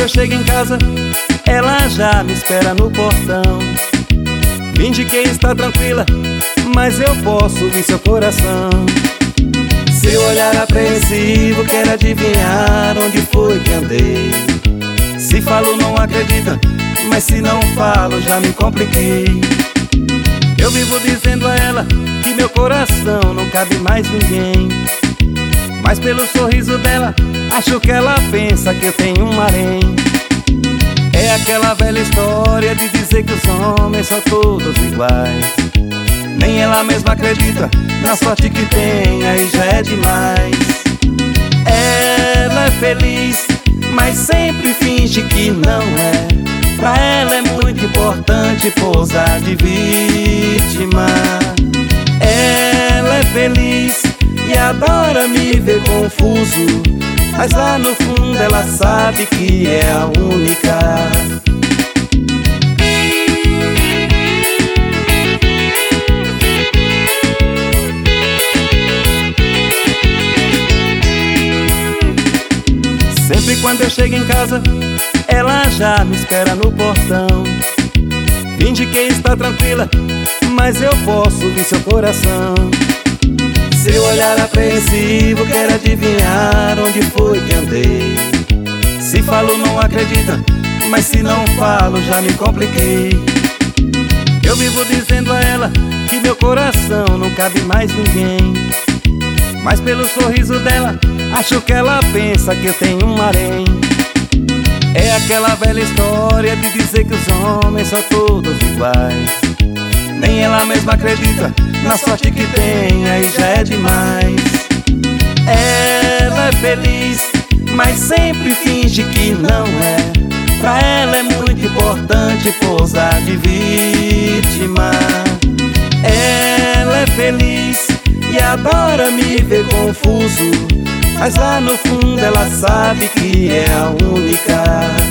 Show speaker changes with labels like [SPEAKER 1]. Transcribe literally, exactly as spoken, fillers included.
[SPEAKER 1] eu chego em casa, ela já me espera no portão. Finge que está tranquila, mas eu posso ouvir seu coração. Seu olhar apreensivo quer adivinhar onde foi que andei. Se falo não acredita, mas se não falo já me compliquei. Eu vivo dizendo a ela que meu coração não cabe mais ninguém, mas pelo sorriso dela acho que ela pensa que eu tenho um harém. É aquela velha história de dizer que os homens são todos iguais. Nem ela mesma acredita na sorte que tem, aí já é demais. Ela é feliz, mas sempre finge que não é. Pra ela é muito importante posar de vítima. Ela é feliz e adora me ver confuso, mas lá no fundo ela sabe que é a única. Sempre quando eu chego em casa, ela já me espera no portão. Finge que está tranquila, mas eu posso ouvir seu coração. Seu olhar apreensivo quer adivinhar onde foi que andei. Se falo não acredita, mas se não falo já me compliquei. Eu vivo dizendo a ela que meu coração não cabe mais ninguém, mas pelo sorriso dela acho que ela pensa que eu tenho um harém. É aquela velha história de dizer que os homens são todos iguais. Nem ela mesma acredita na sorte que tem, aí já é demais. Ela é feliz, mas sempre finge que não é. Pra ela é muito importante posar de vítima. Ela é feliz e adora me ver confuso, mas lá no fundo ela sabe que é a única.